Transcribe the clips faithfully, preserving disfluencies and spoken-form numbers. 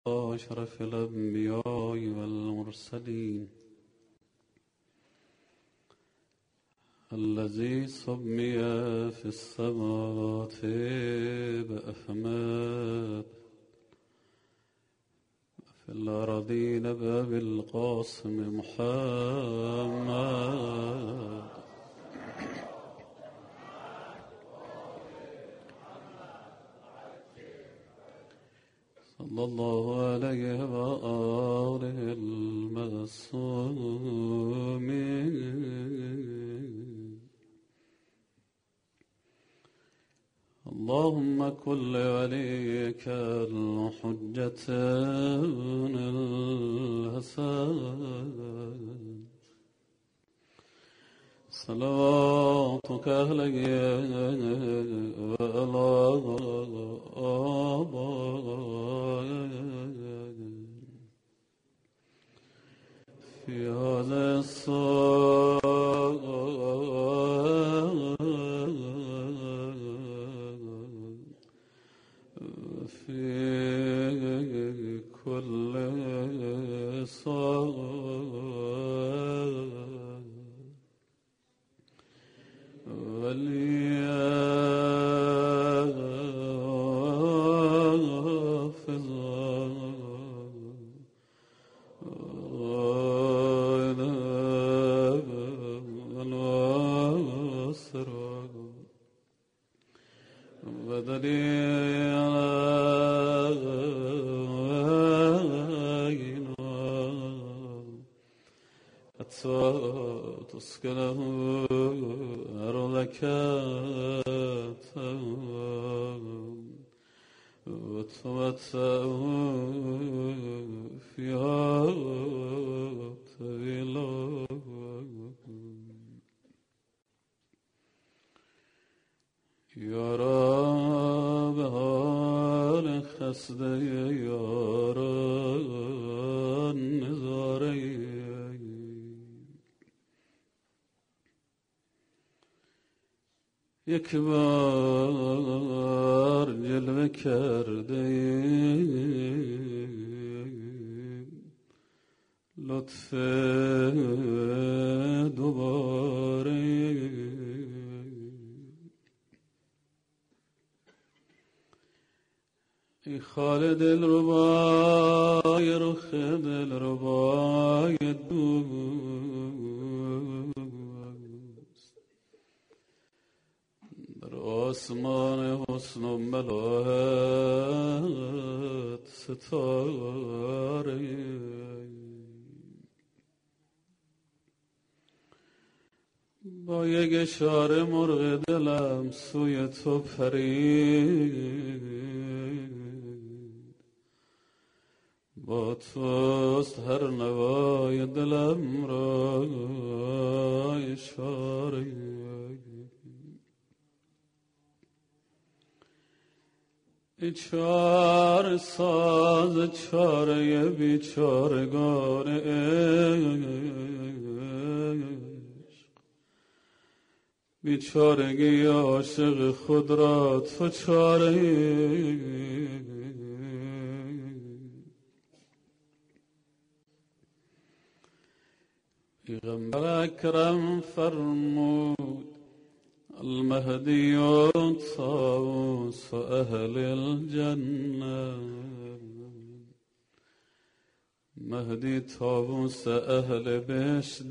أشرف الأنبياء والمرسلين الذي سمي في السماوات بأحمد في الأرضين بأبي القاسم محمد صلى الله عليه وآله المعصومين. اللهم كن لوليك الحجة الحسن صلواتك عليه وعلى آبائه في هذا الصلاة في كل صلاة وليحفظ والواسر ودليل علينا حتى تسكنه أرضك وتمتع فيها طويلا. يا رب حال خسته يا رب نظاره یک بار جلوه کرده لطف دوباره ای خال دلربای رخ دلربای دوست در آسمان حسن و ملاحت ستاره با یک اشاره مرغ دلم سوی تو پرید با توست هر نوای دلم را اشاره ای چاره ساز چاره بیچارگان عشق بیچارگی عاشق خود را تو چاره پیغمبر اکرم فرمود المهدی طاووس اهل الجنه مهدی طاووس اهل بهشت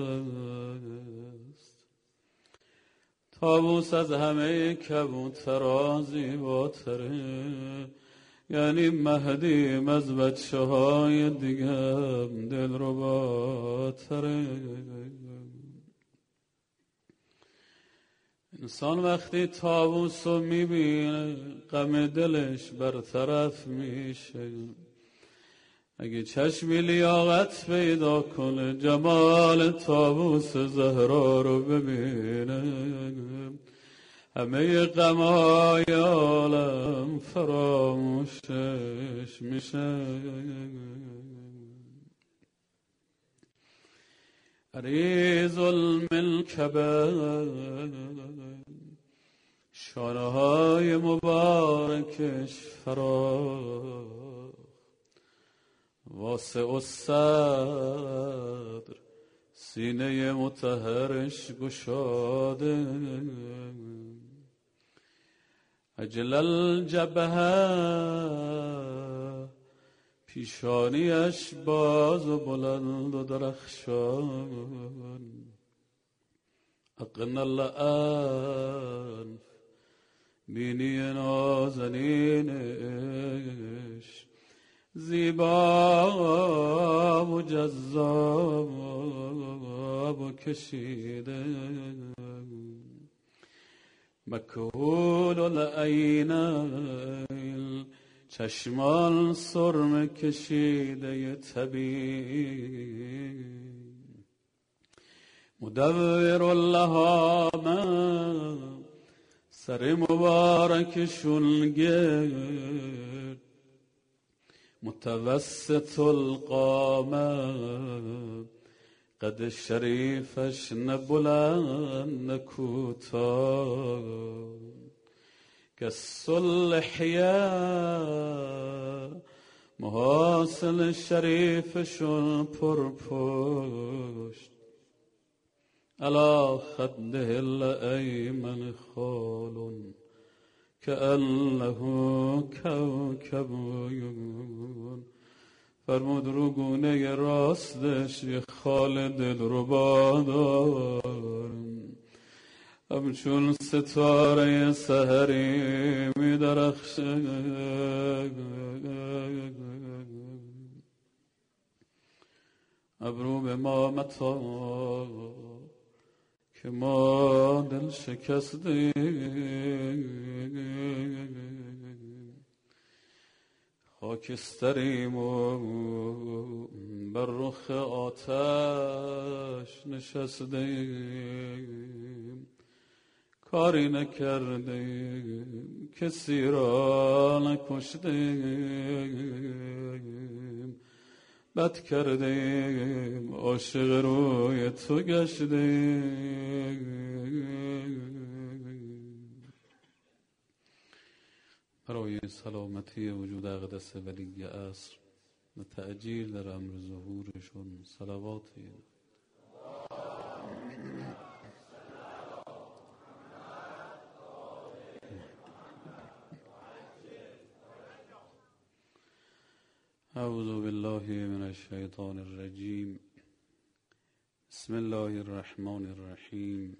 است. طاووس از همه کبوترها زیباتره، یعنی مهدی از بچه های دیگه دلرباتره. انسان وقتی طاووس رو میبینه غم دلش برطرف میشه. اگه چشمی لیاقت پیدا کنه جمال طاووس زهرا رو ببینه، همه غمهای عالم فراموشش میشه. عریض الملکبه شانه های مبارکش فراخ، واسع الصدر سینه مطهرش گشاده، اجل الجبهه پیشانیش باز و بلند و درخشان، اقن الانف بینی نازنینش زیبا و جذاب و کشیده، مکحول العینین چشمان سرم کشیده طبیب، مدور اللهامه سر مبارکشون گرد، متوسط القامه قد شریفش نه بلند نه کوتاه، کالصلحیه محاسن شریفشون پرپشت، علی خده الایمن خال کأنه کوکب، فرمود رو گونه راستش یه خال دلربا دارم، همچون ستاره سحری می درخشه، ابرو به ما متا که ما دل شکستیم، خاکستریم و بر رخ آتش نشستیم، کاری نکردیم کسی را نکشتیم، بد کردیم عاشق روی تو گشتیم. برای سلامتی وجود اقدس ولی عصر و تأجیل در امر ظهورشون صلواتی اعوذ بالله من الشیطان الرجیم. بسم الله الرحمن الرحیم.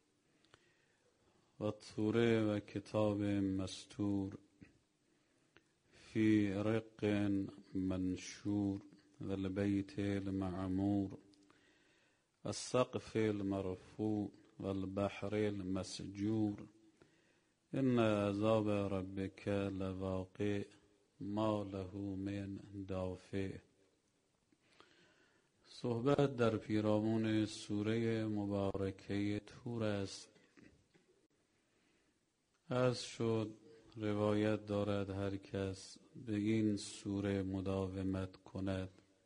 و طور و کتاب مستور فی رق منشور و البیت المعمور و السقف المرفوع و البحر المسجور، ان عذاب ربک لواقع ما له من دافع. صحبت در پیرامون سوره مبارکه طور است. از شد روایت دارد هر کس به این سوره مداومت کند،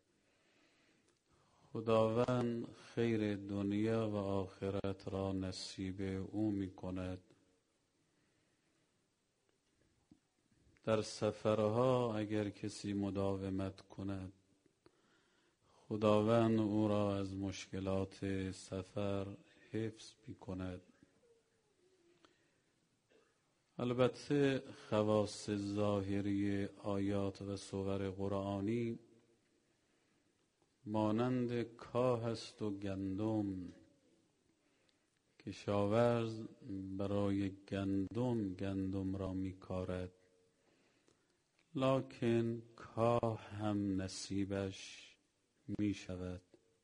خداوند خیر دنیا و آخرت را نصیب او می کند. در سفرها اگر کسی مداومت کند، خداوند او را از مشکلات سفر حفظ می کند. البته خواص ظاهری آیات و سور قرآنی مانند کاه است و گندم، کشاورز برای گندم گندم را می کارد، لکن کاه هم نصیبش می شود.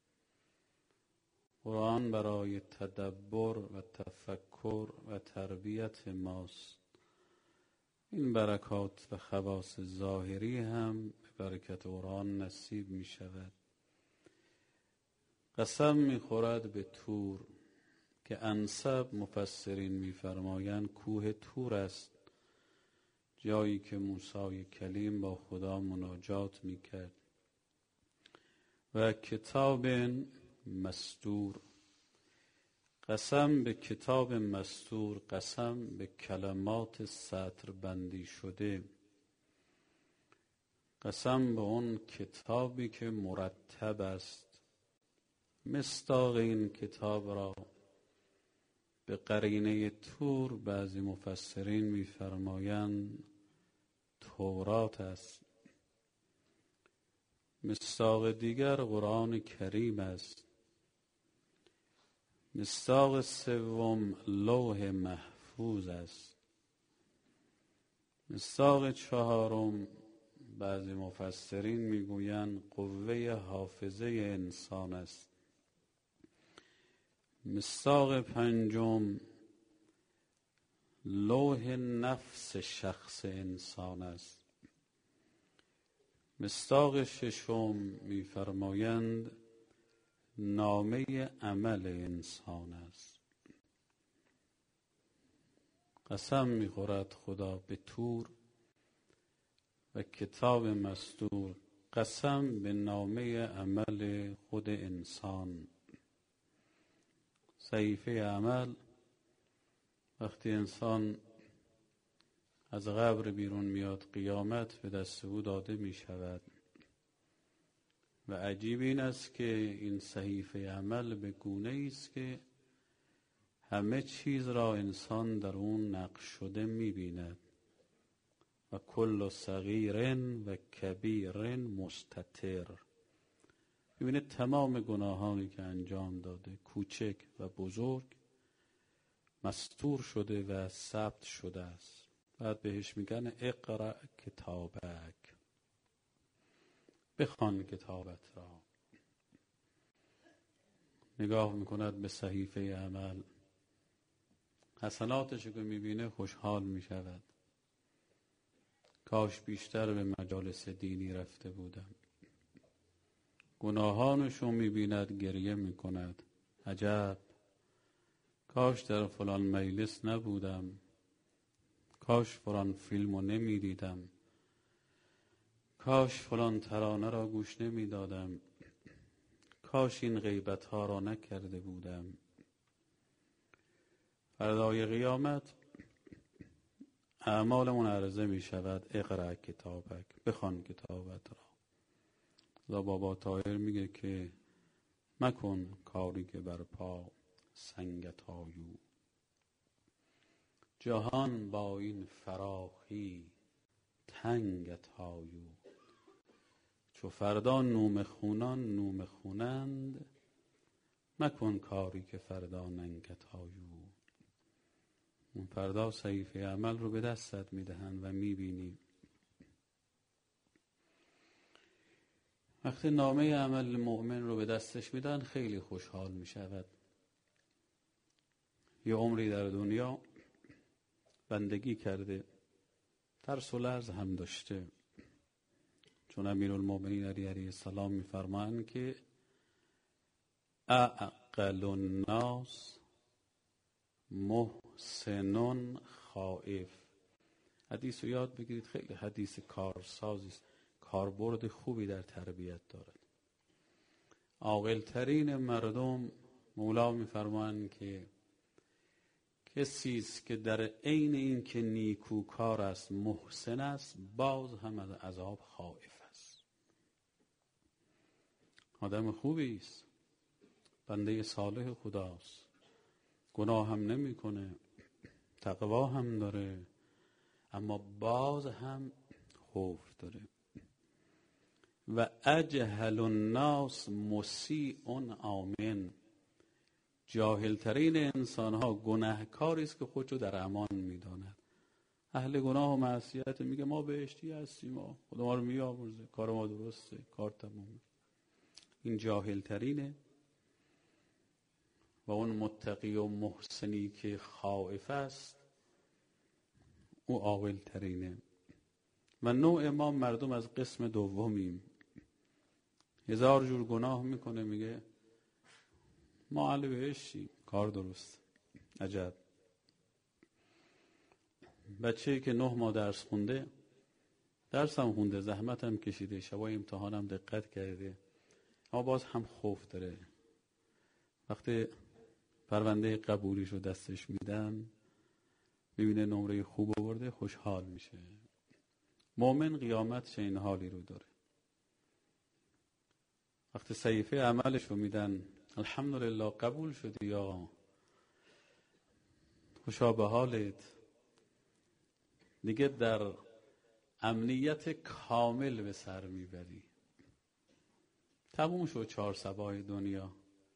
قرآن برای تدبر و تفکر و تربیت ماست. این برکات و خواص ظاهری هم به برکت قرآن نصیب می شود. قسم می خورد به طور که انسب مفسرین می فرمایند کوه طور است، جایی که موسی کلیم با خدا مناجات می کرد. و کتاب مستور، قسم به کتاب مستور، قسم به کلمات سطر بندی شده. قسم به اون کتابی که مرتب است. مصداق این کتاب را به قرینه طور بعضی مفسرین می‌فرمایند تورات است. مصداق دیگر قرآن کریم است. مصداق سوم لوح محفوظ است. مصداق چهارم بعضی مفسرین میگویند قوه حافظه انسان است. مصداق پنجم لوح نفس شخص انسان است. مصداق ششم می‌فرمایند نامه عمل انسان است. قسم می‌خورد خدا به طور و کتاب مستور، قسم به نامه عمل خود انسان. صحیفه عمل وقتی انسان از قبر بیرون میاد قیامت به دست او داده می شود و عجیب این است که این صحیفه عمل به گونه است که همه چیز را انسان در اون نقش شده می بیند و کل صغیر و کبیر مستتر. ببینید تمام گناهانی که انجام داده کوچک و بزرگ مستور شده و ثبت شده است. بعد بهش میگن اقرأ کتابک، بخوان کتابت را. نگاه میکند به صحیفه عمل، حسناتش که میبینه خوشحال میشود. کاش بیشتر به مجالس دینی رفته بودم. گناهانشو میبیند گریه میکند، عجب کاش در فلان مجلس نبودم، کاش فلان فیلمو نمیدیدم، کاش فلان ترانه را گوش نمیدادم، کاش این غیبت ها را نکرده بودم. فردای قیامت اعمالمون عرضه می شود اقرأ کتابک، بخوان کتابت را. و بابا طاهر میگه که مکن کاری که بر پا سنگت آیو. جهان با این فراخی تنگت آیو. چو فردا نوم خونان نوم خونند، مکن کاری که فردا ننگت آیو. اون فردا صحیفه عمل رو به دستت میدهند و میبینی. وقتی نامه عمل مؤمن رو به دستش میدن خیلی خوشحال میشود. یه عمری در دنیا بندگی کرده، ترس و لرز هم داشته، چون امیرالمؤمنین علی علیه السلام میفرمایند که اعقل الناس محسن خائف. حدیث رو یاد بگیرید، خیلی حدیث کارسازی است، کاربرد خوبی در تربیت دارد. عاقل ترین مردم مولا میفرمایند که کسی است که در عین این که نیکوکار است محسن است، باز هم از عذاب خائف است. آدم خوبی است، بنده صالح خداست، گناه هم نمی کنه، تقوا هم داره، اما باز هم خوف داره. و اجهل الناس مسیء آمن. جاهلترین انسان ها گناهکاری است که خودشو در امان میداند. اهل گناه و معصیت میگه ما بهشتی هستیم، ما خدا ما رو میآمرزه، کار ما درسته، کار تمومه. این جاهلترینه. و اون متقی و محسنی که خائف است او عاقل ترینه. و نوع ما مردم از قسم دومیم. هزار جور گناه میکنه میگه ما اهل بهشتی، کار درست. عجب. بچه‌ای که نه ماه درس خونده، درس هم خونده، زحمت هم کشیده، شبای امتحان هم دقت کرده، اما باز هم خوف داره. وقتی پرونده قبولیش رو دستش میدن، میبینه نمره خوب آورده، خوشحال میشه. مؤمن قیامت چه این حالی رو داره. وقتی صحیفه عملش رو میدن، الحمدلله قبول شدی یا خوشا به حالت، دیگه در امنیت کامل به سر میبری. تموم شد چهار صباح دنیا،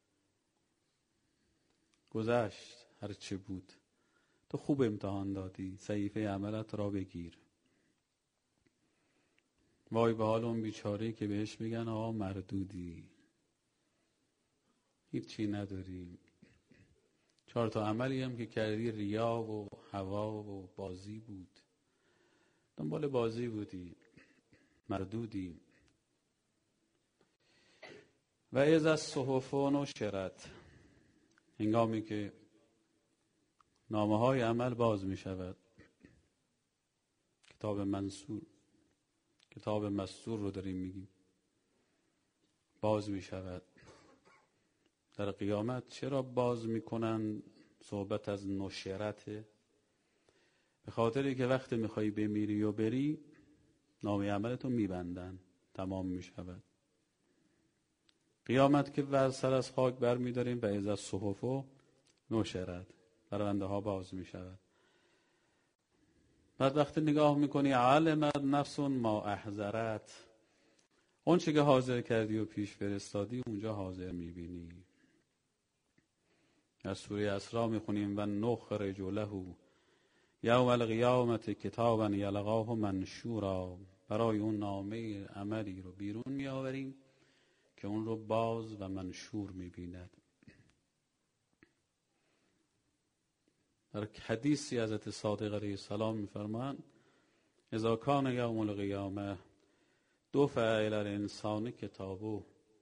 گذشت هر چه بود. تو خوب امتحان دادی، صحیفه عملت را بگیر. وای به حال اون بیچاره که بهش بگن آقا مردودی، هیچی نداری، چهار تا عملی هم که کردی ریا و هوا و بازی بود، دنبال بازی بودی، مردودی. و از الصحف نشرت، هنگامی که نامه های عمل باز می شود، کتاب منصور، کتاب مستور رو داریم میگیم، باز می شود. در قیامت چرا باز میکنن؟ صحبت از نشرته، به خاطری که وقتی میخوای بمیری و بری، نامه عملتو میبندن، تمام میشود. قیامت که ور سر از خاک بر میداریم و از الصحف نشرت، پرونده ها باز میشود. بعد وقتی نگاه میکنی علمت نفس ما احضرت، اون چه که حاضر کردی و پیش فرستادی اونجا حاضر میبینی. از سوره اسراء میخونیم و نخرج له یوم القیامت کتابا یلقاه منشورا، برای اون نامه عملی رو بیرون میآوریم که اون رو باز و منشور میبیند. در حدیثی حضرت صادق علیه السلام میفرمایند اذا کان یوم القیامه دفع الی الانسان کتابه،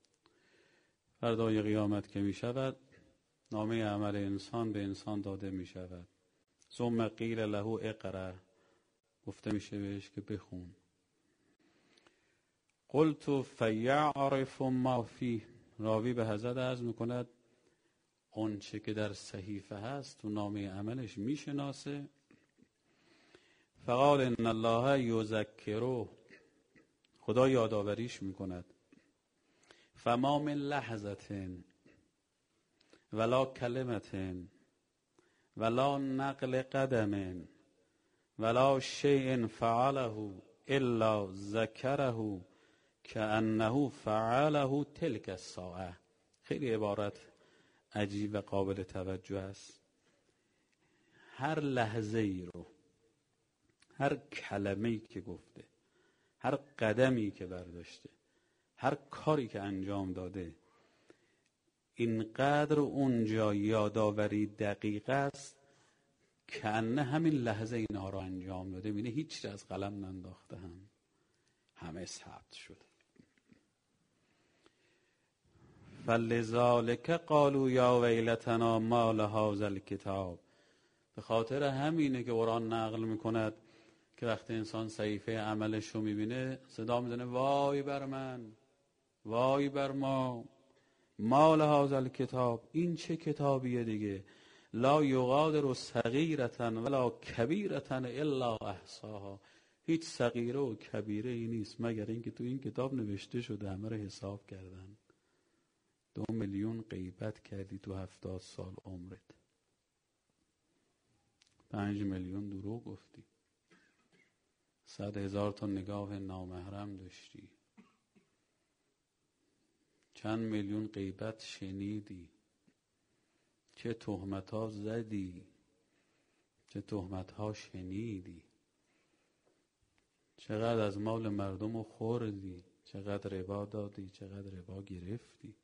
فردای قیامت که میشود نامه عمل انسان به انسان داده میشود. ثم قیل له اقرأ، گفته میشه بهش که بخون. قلت فیعرف ما فیه، راوی به حضرت عرض میکند اون چه که در صحیفه هست تو نامه عملش میشناسه. فقال ان الله یذکره، خدا یادآوریش میکند. فما من لحظة ولا کلمة ولا نقل قدم ولا شیء فعله الا ذکره کأنه فعله تلک الساعة. خیلی عبارت عجیب و قابل توجه است. هر لحظه ای رو، هر کلمه ای که گفته، هر قدمی که برداشته، هر کاری که انجام داده، اینقدر اونجا یادآوری دقیق است که انه همین لحظه اینها رو انجام داده. بینه هیچ چیز از قلم ننداخته، هم همه ثبت شده. فلذالک قالوا یا ویلتنا ما لهذا الکتاب، به خاطر همینه که قرآن نقل میکند که وقتی انسان صحیفه عملش رو میبینه صدا میزنه وای بر من، وای بر ما، ما لهذا الکتاب، این چه کتابیه دیگه، لا یغادر صغیرة ولا کبیرة الا احصاها، هیچ صغیره و کبیره ای نیست مگر اینکه تو این کتاب نوشته شده، همه رو حساب کردن. دو میلیون غیبت کردی تو هفتاد سال عمرت، پنج میلیون دروغ گفتی، صد هزار تا نگاه نامحرم داشتی، چند میلیون غیبت شنیدی، چه تهمت ها زدی، چه تهمت ها شنیدی، چقدر از مال مردم رو خوردی، چقدر ربا دادی، چقدر ربا گرفتی،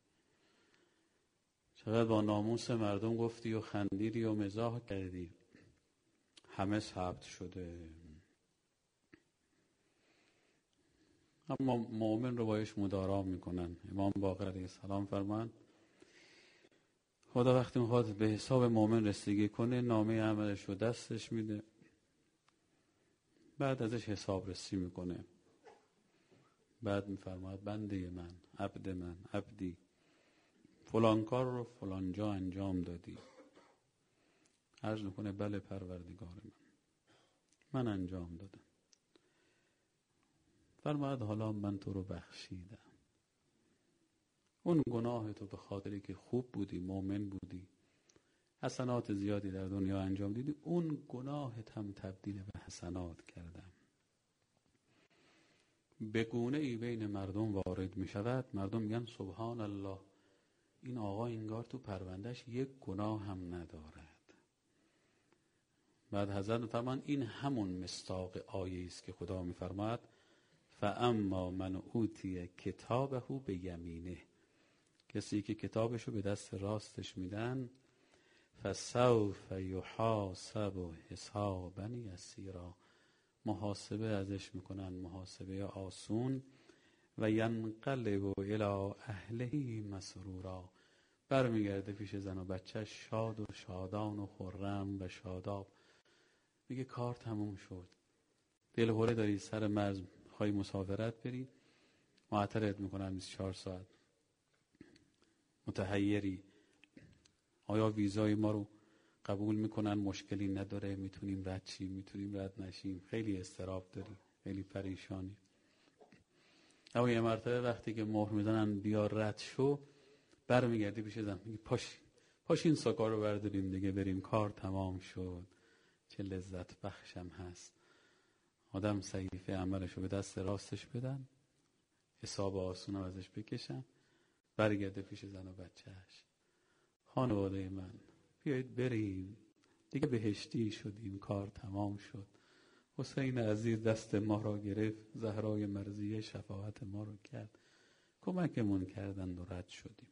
چقدر با ناموس مردم گفتی و خندیدی و مزاح کردی، همه ثبت شده. اما مؤمن رو بایش مدارا میکنن. امام باقر علیه السلام فرمان خدا وقتی میخواد به حساب مؤمن رسیدگی کنه نامه عملش رو دستش میده، بعد ازش حساب رسی میکنه، بعد میفرماد بنده من، عبد من، عبدی فلان کار رو فلان جا انجام دادی. عرض میکنه بله پروردگار من، من انجام دادم. فرمود حالا من تو رو بخشیدم. اون گناه تو به خاطری که خوب بودی، مؤمن بودی، حسنات زیادی در دنیا انجام دیدی، اون گناهت هم تبدیل به حسنات کردم. به گونه ای بین مردم وارد می شود، مردم میگن سبحان الله، این آقا انگار تو پروندهش یک گناه هم ندارد. بعد حضرت فرمان این همون مصداق آیه است که خدا میفرماد فاما من اوتی کتابه به یمینه، کسی که کتابشو به دست راستش میدن فسوف یحاسب حسابا یسیرا، محاسبه ازش میکنن محاسبه آسون، و ینقلب الی اهله مسرورا، برمیگرده پیش زن و بچه شاد و شادان و خرم و شاداب. میگه کار تموم شد، دلهوره داری سر مرز خواهی مسافرت بری، معطلت میکنن بیست و چهار ساعت، متحیری آیا ویزای ما رو قبول میکنن، مشکلی نداره، میتونیم رد چیم، میتونیم رد نشیم، خیلی اضطراب داری، خیلی پریشانی. اما یه مرتبه وقتی که مهر میزنن بیا رد شو، برمیگردی پیش زن میگی پاش پاشین ساکا رو برداریم دیگه بریم، کار تمام شد. چه لذت بخشم هست آدم صحیفه عملش رو به دست راستش بدن، حساب آسونم ازش بکشن، برگرده پیش زن و بچهش. خانواده من بیایید بریم دیگه، بهشتی شدیم، کار تمام شد. حسین عزیز دست ما را گرفت، زهرای مرضیه شفاعت ما رو کرد، کمکمون کردند و رد شدیم.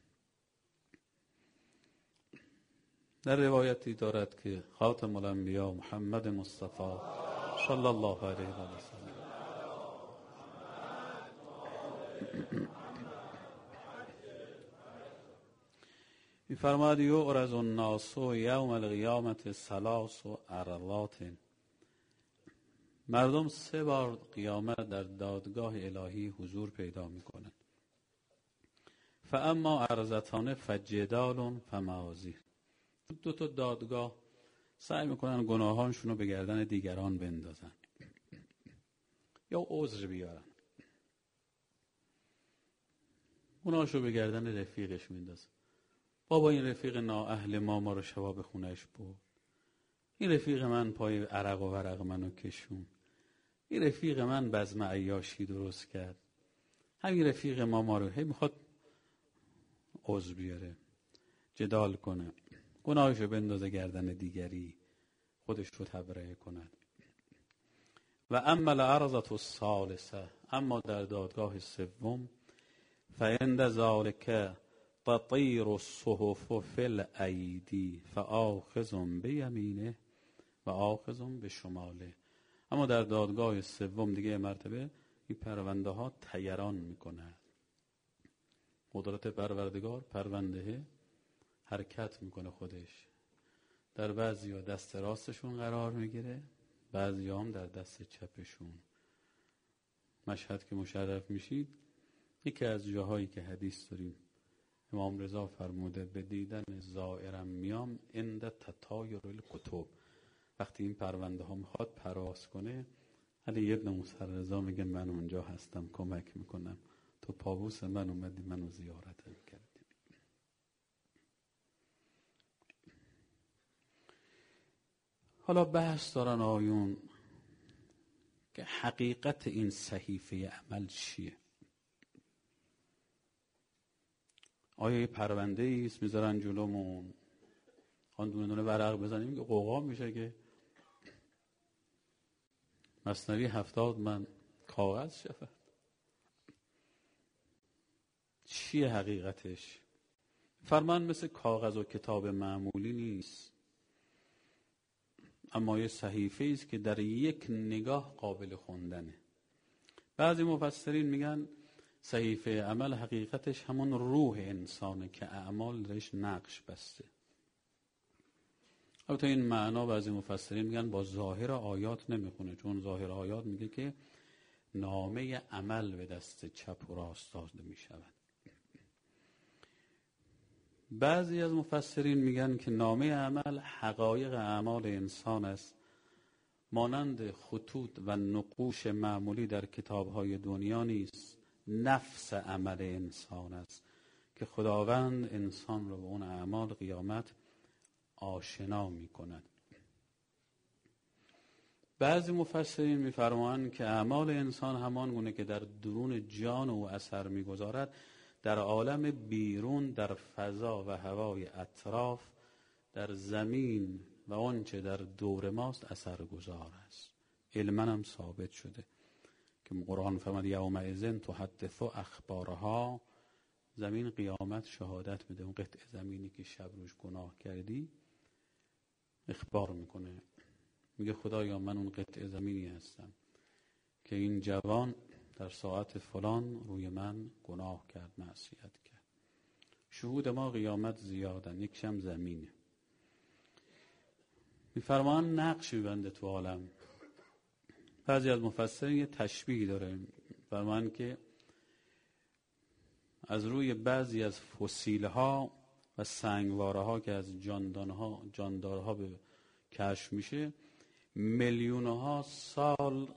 در روایتی دارد که خاتم الانبیا محمد مصطفی صلی الله علیه و سلم می‌فرماید یعرض الناس یوم القیامة ثلاث عرضات، مردم سه بار قیامت در دادگاه الهی حضور پیدا میکنند. فاما عرضتان فجدال فمعاذیر، دو تا دادگاه سعی میکنن گناهانشون رو به گردن دیگران بندازن یا عذر بیارن. گناهشو به گردن رفیقش میندازه، بابا این رفیق نااهل ما ما رو شبا به خونش برد، این رفیق من پای عرق و ورق منو کشون، این رفیق من بزم عیاشی درست کرد، همین رفیق ما ما رو هی میخواد عذر بیاره، جدال کنه، گناهشو بندازه گردن دیگری، خودش رو تبرئه کند. و اما العرضة الثالثه، اما در دادگاه سوم فعند ذلک تطیر الصحف فی الایدی فآخذ بیمینه و آخذ بشماله، اما در دادگاه سوم دیگه مرتبه این پرونده ها طیران میکنه، قدرت پروردگار پرونده حرکت میکنه خودش، در بعضی ها دست راستشون قرار میگیره، بعضی هم در دست چپشون. مشهد که مشرف میشید، یکی از جاهایی که حدیث داریم امام رضا فرموده به دیدن زائرم میام عند تطایر الکتب، وقتی این پرونده ها میخواد پرواز کنه، علی ابن موسی رضا میگه من اونجا هستم کمک میکنم، تو پابوس من اومدی منو زیارتم کردی. حالا بحث دارن آیون که حقیقت این صحیفه عمل چیه؟ آیا یه پرونده ایست میذارن جلومون، آن دونه دونه ورق بزنیم که قوقا میشه که مثنوی هفتاد من کاغذ شفت؟ چیه حقیقتش؟ فرمان مثل کاغذ و کتاب معمولی نیست، اما یه صحیفه ایست که در یک نگاه قابل خوندنه. بعضی مفسرین میگن صحیفه عمل حقیقتش همون روح انسانه که اعمال درش نقش بسته. البته این معنا بعضی مفسرین میگن با ظاهر آیات نمیخونه، چون ظاهر آیات میگه که نامه عمل به دست چپ و راست داده میشود. بعضی از مفسرین میگن که نامه عمل حقایق اعمال انسان است، مانند خطوط و نقوش معمولی در کتاب‌های دنیا نیست، نفس عمل انسان است که خداوند انسان را به اون اعمال قیامت آشنا می‌کند. بعضی مفسرین می‌فرمایند که اعمال انسان همان گونه که در درون جان او اثر می‌گذارد، در عالم بیرون، در فضا و هوای اطراف، در زمین و آنچه در دور ماست اثرگذار است. علما هم ثابت شده که قرآن فرمود یومئذ تحدث اخبارها، زمین قیامت شهادت میده. اون قطع زمینی که شب روش گناه کردی اخبار میکنه، میگه خدایا من اون قطع زمینی هستم که این جوان در ساعت فلان روی من گناه کرد، معصیت کرد. شهود ما قیامت زیادن، یک شم زمینه. میفرمان نقش میبنده تو عالم. بعضی از مفسرین یه تشبیه داره، فرمان که از روی بعضی از فسیل ها و سنگواره ها که از جاندارها جاندارها به کشف میشه، میلیون ها سال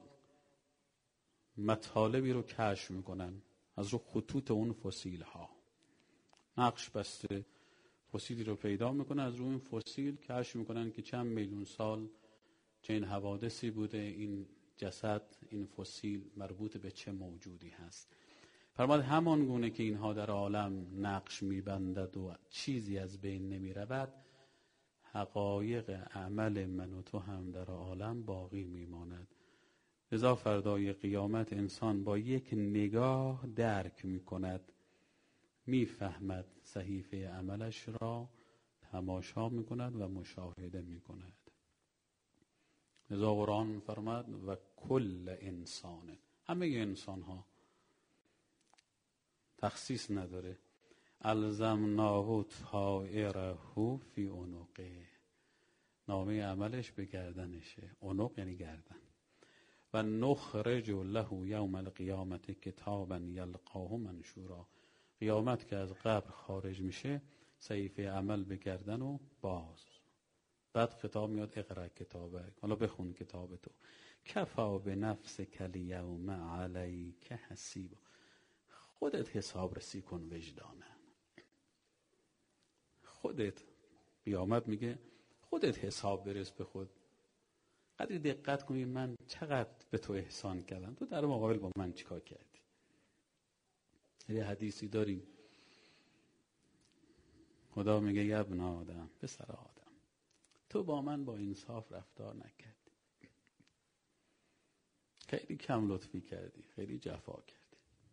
مطالبی رو کشف میکنن از رو خطوط اون فسیل ها. نقش بسته فسیلی رو پیدا میکنن، از روی این فسیل کشف میکنن که چند میلیون سال چه این حوادثی بوده، این جسد، این فسیل مربوط به چه موجودی هست. فرماد همان گونه که اینها در عالم نقش میبندد و چیزی از بین نمیرود، حقایق عمل من و تو هم در عالم باقی میماند. لذا فردای قیامت انسان با یک نگاه درک میکند، میفهمد، صحیفه عملش را تماشا میکند و مشاهده میکند. لذا قرآن فرماد و کل انسان، همه انسان ها، تخصیص نداره، الزمناه طائره فی عنقه، نامه عملش به گردنشه. عنق یعنی گردن. و نخرج له یوم القیامت کتابا یلقاه منشورا، قیامت که از قبر خارج میشه، صحیفه عمل به گردن و باز. بعد خطاب میاد اقرأ کتابه، حالا بخون کتاب تو، کفا به نفسک الیوم علیک حسیبا، خودت حساب رسی کن وجدانه. خودت، قیامت میگه خودت حساب برس به خود. قدری دقت کنی من چقدر به تو احسان کردم، تو در مقابل با من چیکار کردی. یه حدیثی داریم، خدا میگه یا ابن آدم، پسر آدم، تو با من با انصاف رفتار نکردی، خیلی کم لطفی کردی، خیلی جفا کردی.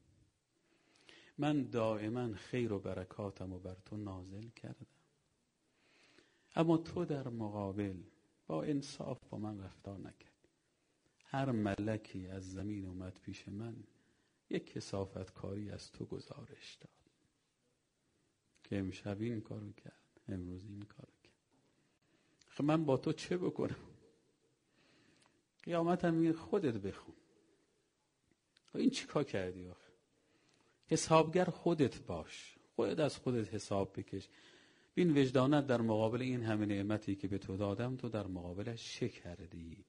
من دائما خیر و برکاتم و بر تو نازل کردم، اما تو در مقابل با انصاف با من رفتار نکردی. هر ملکی از زمین اومد پیش من، یک کثافت کاری از تو گزارش داد که امشب این کارو کرد، امروز این کارو کرد. خب من با تو چه بکنم؟ قیامت هم میگه خودت بخون این چی کار کردی آخه. حسابگر خودت باش، خودت از خودت حساب بکش. بین وجدانت در مقابل این همه نعمتی که به تو دادم، تو در مقابلش چه کردی؟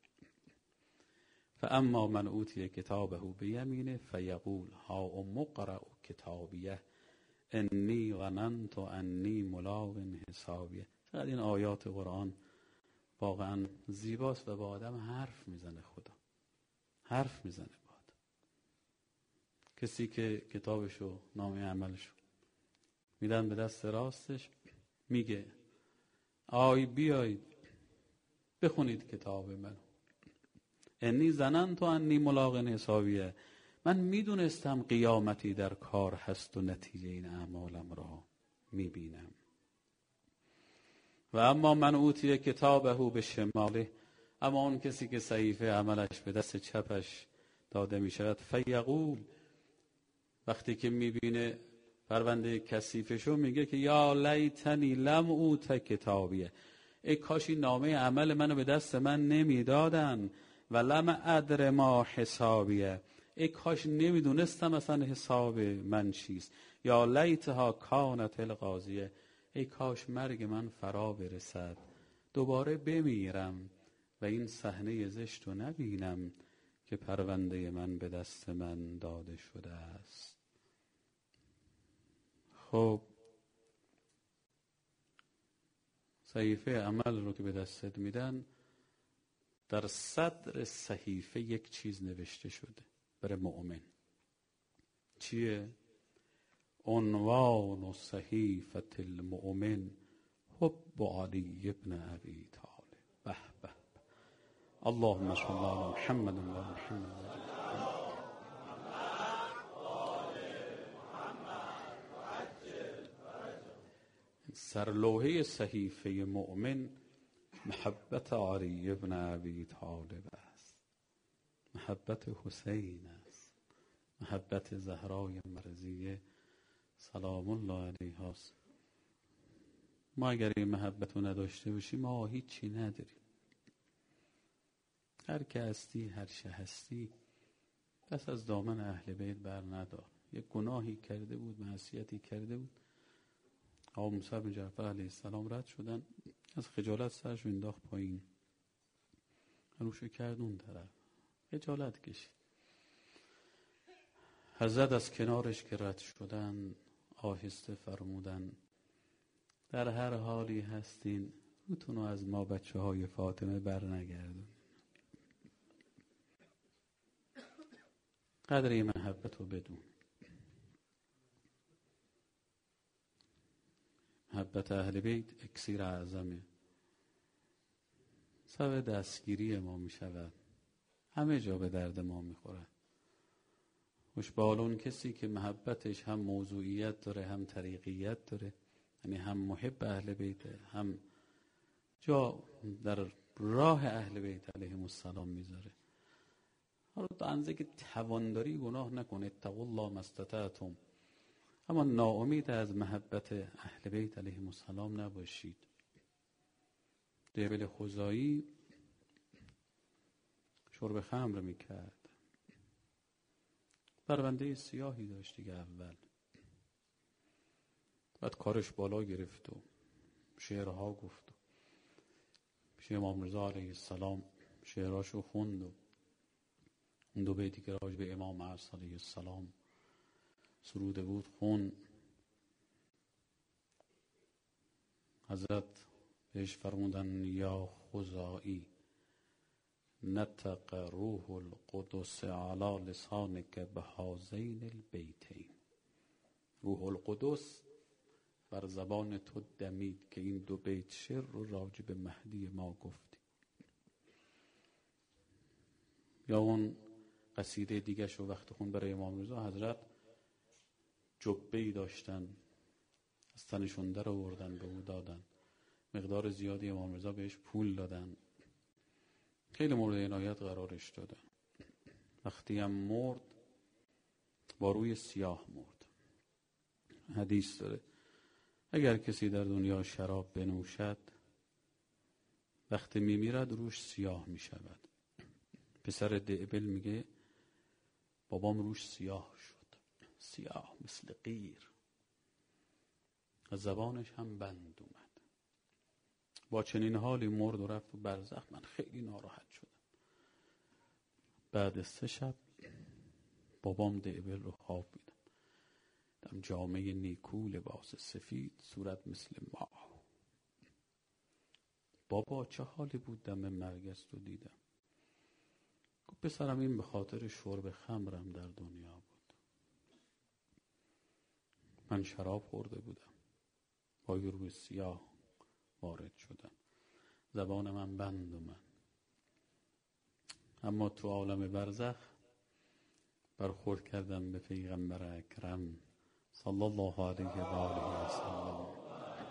فاما من اوتی کتابه بیمینه فیقول ها اقرء کتابیه انی ظننت انی ملاق حسابیه. چقدر این آیات قرآن واقعا زیباست و با آدم حرف میزنه. خدا حرف میزنه با آدم. کسی که کتابشو، نامه عملشو میدن به دست راستش، میگه آی بیایید بخونید کتاب من، انی ظننت انی ملاق حسابیه، من میدونستم قیامتی در کار هست و نتیجه این اعمالم را میبینم. و اما من اوتی کتابه به شماله، اما اون کسی که صحیفه عملش به دست چپش داده میشود، فیقول، وقتی که میبینه پرونده کثیفشو، میگه که یا لیتنی لم اوت کتابیه، ای کاش این نامه عمل منو به دست من نمیدادن، و لم ادر ما حسابیه، ای کاش نمیدونستم اصلا حساب من چیست. یا لیتها کانت القاضیه، ای کاش مرگ من فرا برسد، دوباره بمیرم و این صحنه زشت رو نبینم که پرونده من به دست من داده شده است. خب صحیفه عمل رو که به دستت میدن، در صدر صحیفه یک چیز نوشته شده برای مؤمن. چیه؟ عنوان صحیفه المؤمن حب علی ابن ابی طالب. به به، اللهم صل علی محمد و محمد. سرلوحه صحیفه مؤمن محبت علی ابن ابی طالب است، محبت حسین است، محبت زهرای مرضیه سلام الله علیها است. ما اگر این محبت رو نداشته باشیم ما هیچی نداریم. هر که هستی، هر چه هستی، دست از دامن اهل بیت بر ندار. یک گناهی کرده بود، معصیتی کرده بود، آقا موسی بن جعفر علیه السلام رد شدن، از خجالت سرش انداخت پایین، روشو کرد اون طرف، خجالت کشید. حضرت از کنارش که رد شدن آهسته فرمودن در هر حالی هستین روتونو از ما بچه های فاطمه بر نگردون. قدر این محبت رو بدون. محبت اهل بیت اکسیر اعظمه، سبب دستگیری ما می شود، همه جا به درد ما می خورد. خوشبال اون کسی که محبتش هم موضوعیت داره هم طریقیت داره، یعنی هم محب اهل بیت هم جا در راه اهل بیت علیهم السلام میذاره. حالا تا اندازه که توانداری گناه نکنه، اتقوا الله ما استطعتم، اما ناامید از محبت اهل بیت علیهم السلام نباشید. دیبل خزاعی شرب خمر میکرد، پرونده سیاهی داشت دیگه اول، بعد کارش بالا گرفت و شعرها گفت و پیش امام رضا علیه السلام شعرهاشو خوند و اون دو بیتی که راجع به امام عصر علیه السلام سروده بود خون. حضرت بهش فرمودن یا خزاعی نطق روح القدس علی لسانک بهذین البیتین. روح القدس بر زبان تو دمید که این دو بیت شعر رو راجع به مهدی ما گفتی. یا اون قصیده دیگه شو وقت خون برای امام رضا، حضرت جبه‌ای داشتن از تنشون در آوردن به او دادن، مقدار زیادی امام رضا بهش پول دادن، خیلی مورد عنایت قرارش دادن. وقتی هم مرد با روی سیاه مرد. حدیث داره اگر کسی در دنیا شراب بنوشد وقتی میمیرد روش سیاه میشود. پسر دعبل میگه بابام روش سیاه شد، سیاه مثل قیر، از زبانش هم بند اومد. با چنین حالی مرد و رفت و برزخ. من خیلی ناراحت شدم. بعد سه شب بابام دعبل رو خواب دیدم، دم جامعه نیکو، لباس سفید، صورت مثل ماه. بابا چه حالی بود دم مرگ است و دیدم. گفت پسرم این به خاطر شرب خمرم در دنیا بود. من شراب خورده بودم، با روی سیاه وارد شدم، زبان من بند اومد. اما تو عالم برزخ برخورد کردم به پیغمبر اکرم صلی الله علیه و آله و سلم.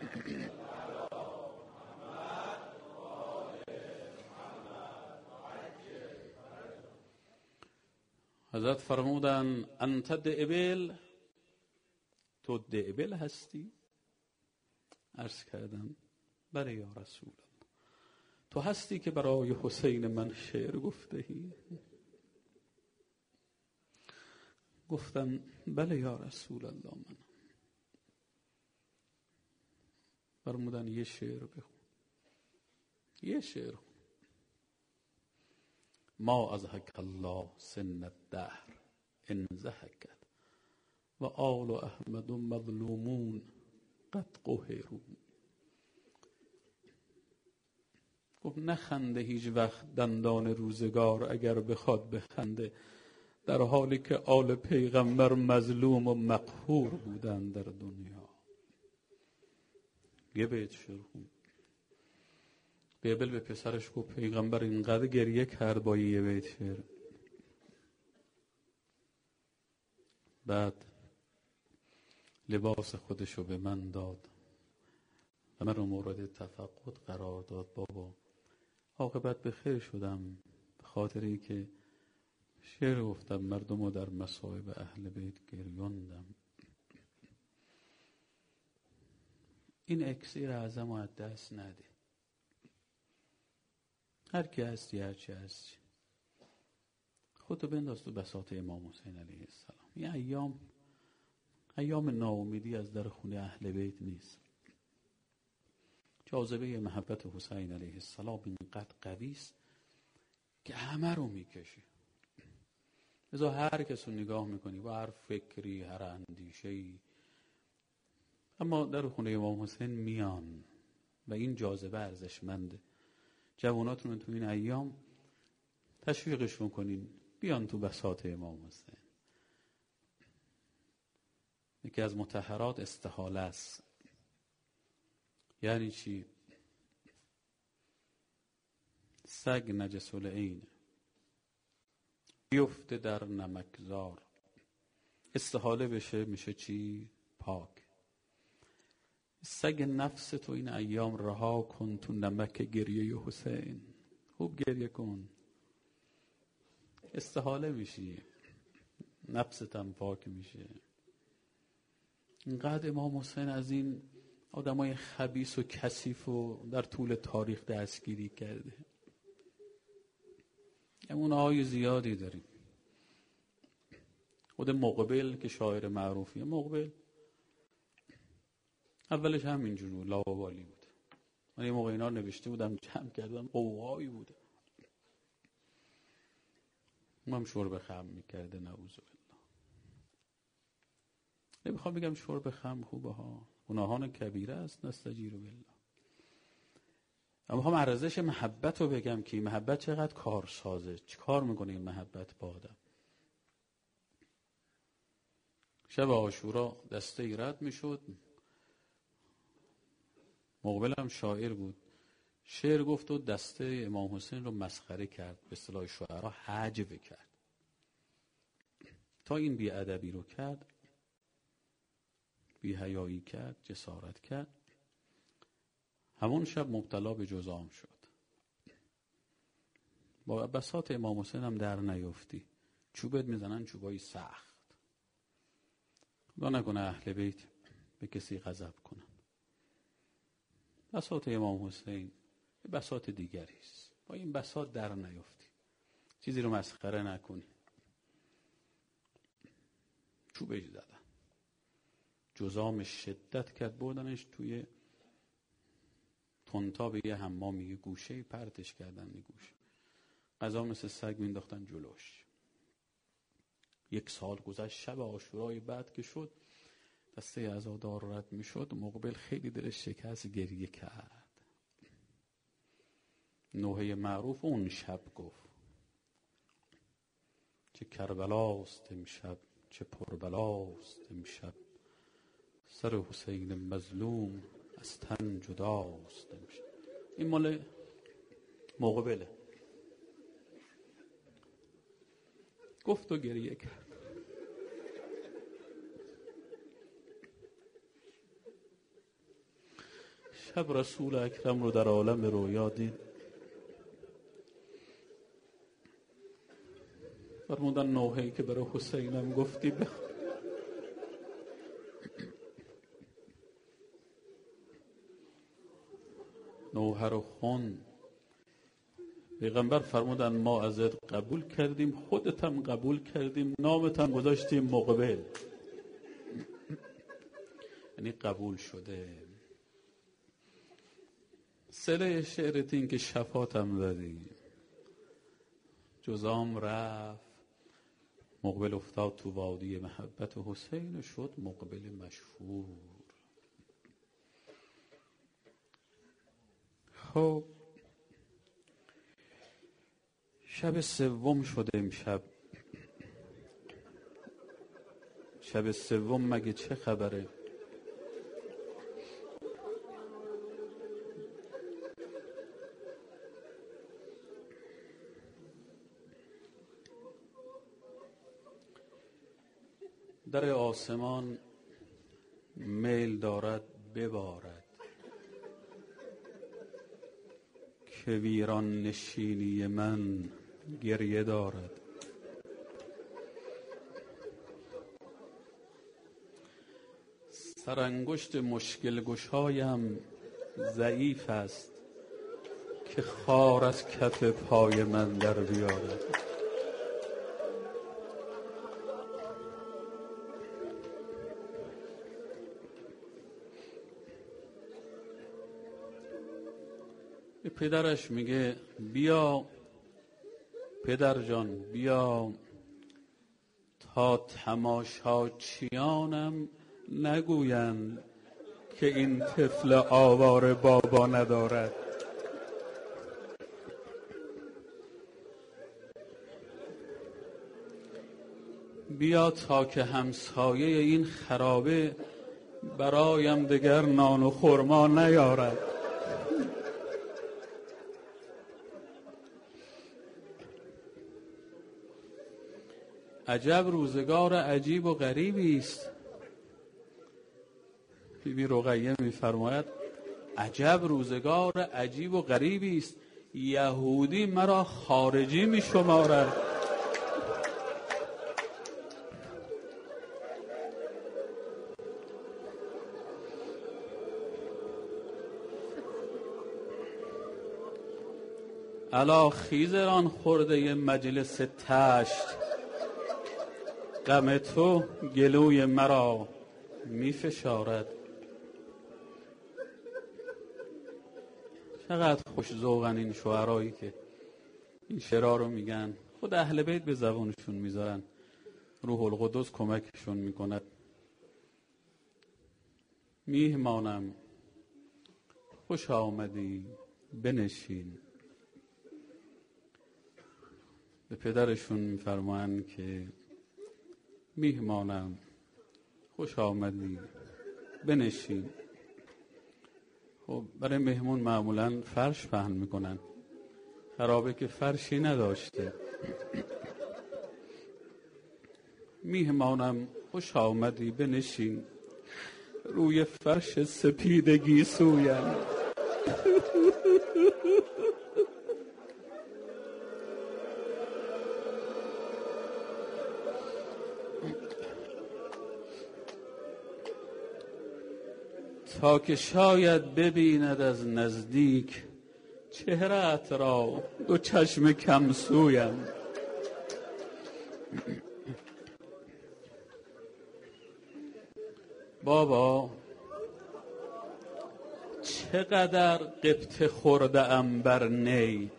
حضرت فرمودن انت دعبل، تو دعبل هستی؟ عرض کردم بله یا رسول الله. تو هستی که برای حسین من شعر گفتهی؟ گفتم بله یا رسول الله من. فرمودن یه شعر بخون. یه شعر خون. ما ازهک الله سن الدهر ان زهکت و آل احمد مظلومون قد قهروا. گفت نخنده هیچ وقت دندان روزگار اگر بخواد بخنده، در حالی که آل پیغمبر مظلوم و مقهور بودن در دنیا. یه بیت شروع بیبل به پسرش گفت پیغمبر اینقدر گریه کرد با یه بیت شعر. بعد لباس خودشو به من داد و من رو مورد تفقد قرار داد. بابا عاقبت به خیر شدم به خاطر ای که شعر گفتم، مردم رو در مصائب اهل بیت گریاندم. این اکسیر اعظم رو از دست نده. هر کی هستی هر چی هستی خودتو بنداز تو بساط امام حسین علیه السلام. این ایام ایام ناامیدی از در خونه اهل بیت نیست. جاذبه محبت حسین علیه السلام اینقدر قوی است که همه رو میکشه. لذا هر کس رو نگاه میکنی با هر فکری هر اندیشه‌ای، اما در خونه امام حسین میان و این جاذبه ارزشمنده. جواناتون رو تو این ایام تشویقشون کنین بیان تو بساط امام حسین. یکی از مطهرات استحاله است. یعنی چی؟ سگ نجس العین بیفته در نمکزار، استحاله بشه میشه چی؟ پاک. سگ نفس تو این ایام رها کن تو نمک گریه حسین. خوب گریه کن، استحاله میشی، نفست هم پاک میشه. اینقدر امام حسین از این آدمای خبیث و کثیف و در طول تاریخ دستگیری کرده. نمونه های زیادی داریم. خود مقبل که شاعر معروفیه، مقبل اولش همینجور بود، لاابالی بود. من یه موقع اینا نوشته بودم جمع کردم، قوقایی بوده. اونم شرب خمر میکرده، نعوذ بالله. نمیخوام بگم شرب خمر خوبه ها، گناهان کبیره است، نستجیر بالله. اما میخوام ارزش محبت رو بگم که محبت چقدر کارسازه. چی کار میکنه این محبت با آدم؟ شب عاشورا دسته ای رد میشد، مقبل هم شاعر بود، شعر گفت و دسته امام حسین رو مسخره کرد، به اصطلاح شعرا هجو کرد. تا این بی‌ادبی رو کرد، بی‌حیایی کرد، جسارت کرد، همون شب مبتلا به جذام شد. با بساط امام حسین هم در نیفتی، چوبت میزنن چوبای سخت. خدا نکنه اهل بیت به کسی غضب کنن. بساط امام حسین بساط دیگری است. با این بساط در نیفتی، چیزی رو مسخره نکنی. چوبش زدن، جذام شدت کرد، بردنش توی تونتا به یه حمام، یه گوشه پرتش کردن. یه گوشه قضا مثل سگ مینداختن جلوش. یک سال گذشت، شب عاشورای بعد که شد، دسته عزادار رد میشد، مقبل خیلی دلش شکست، گریه کرد. نوحه معروف اون شب گفت چه کربلاست امشب، چه پربلاست امشب، سر حسین مظلوم از تن جداست امشب. این مال مقبله. گفت و گریه کرد. شب رسول اکرم رو در عالم رویا دید. فرمودن نوحه‌ای که برای حسینم گفتی بخون. نوحه رو خون. پیغمبر فرمودن ما ازت قبول کردیم، خودت هم قبول کردیم، نامت هم گذاشتیم مقبل. یعنی قبول شده. صله شعرت این که شفاعتم دادی، جزام رفت، مقبل افتاد تو وادی محبت حسین و شد مقبل مشهور. خب شب سوم شده امشب. شب سوم مگه چه خبره؟ در آسمان میل دارد ببارد، که ویران نشینی من گریه دارد. سرانگشت مشکل گشایم ضعیف است، که خار از کف پای من در بیارد. پدرش میگه بیا پدر جان بیا، تا تماشاچیانم نگویند که این طفل آواره بابا ندارد. بیا تا که همسایه این خرابه برایم دگر نان و خرما نیارد. عجب روزگار عجیب و غریبی است. بی بی رقیه می‌فرماید عجب روزگار عجیب و غریبی است، یهودی مرا خارجی می‌شمارد. الا خیزران خورده مجلس تشت، غم تو گلوی مرا می فشارد. چقدر خوش ذوقن این شعرایی که این شعرها رو میگن، خود اهل بیت به زبانشون میذارن، روح القدس کمکشون میکند. میهمانم خوش آمدی بنشین. به پدرشون میفرمایند که میهمانم خوش آمدی بنشین. خب برای مهمون معمولا فرش پهن میکنن، خرابه که فرشی نداشته. میهمانم خوش آمدی بنشین، روی فرش سپید گیسویم. تا که شاید ببیند از نزدیک چهره‌ات را دو چشم کم سویم. بابا چقدر قبطه خورده ام بر نی،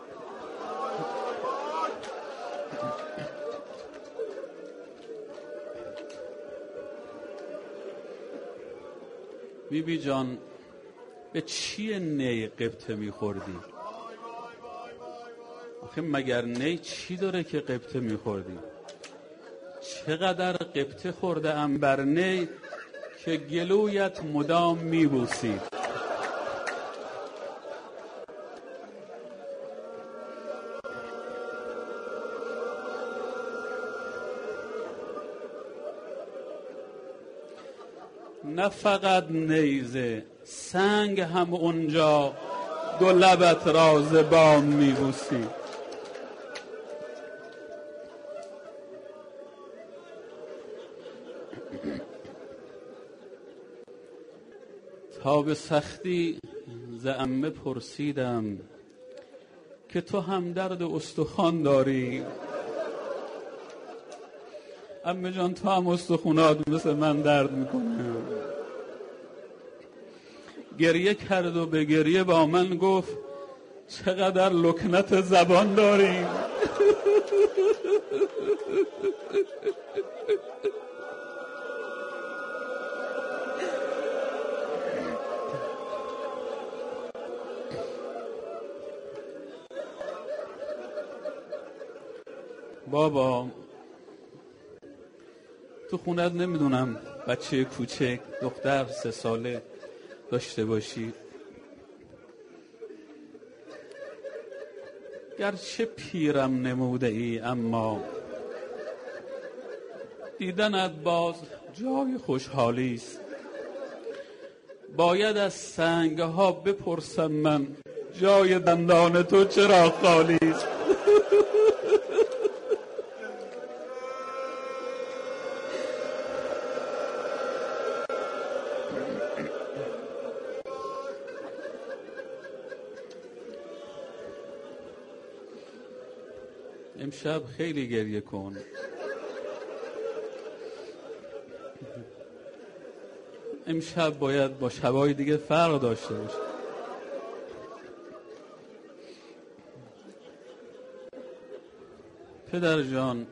بی بی جان به چیه نی قبطه میخوردی؟ آخه مگر نی چی داره که قبطه میخوردی؟ چقدر قبطه خورده ام بر نی که گلویت مدام میبوسید. نه فقط نیزه، سنگ هم اونجا دو لبت را ز بام میبوسی. تا به سختی ز عمه پرسیدم که تو هم درد استخوان داری؟ عمه جان تو هم استخونات مثل من درد میکنه. گریه کرد و به گریه با من گفت چقدر لکنت زبان داریم. بابا تو خونت نمیدونم بچه کوچک دختر سه ساله داشته باشی، گرچه پیرم نموده ای اما دیدنت باز جای خوشحالی است. باید از سنگ ها بپرسم من جای دندان تو چرا خالی است. امشب خیلی گریه کن. امشب باید با شبای دیگه فرق داشته باشه. پدر جان،